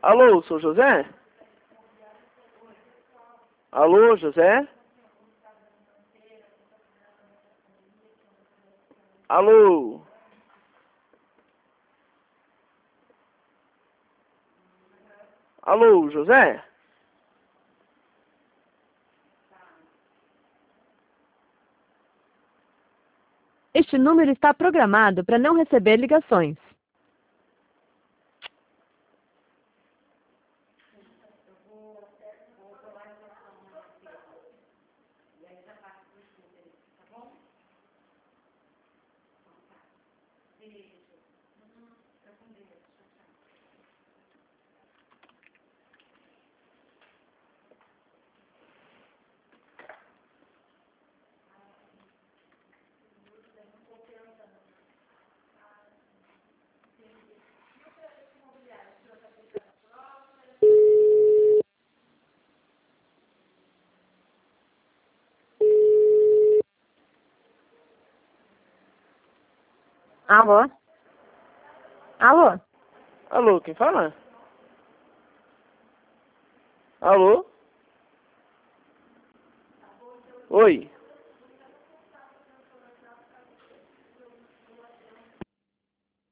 Alô, sou José? Alô, José? Alô? Alô, José? Este número está programado para não receber ligações. Alô? Alô? Alô, quem fala? Alô? Oi?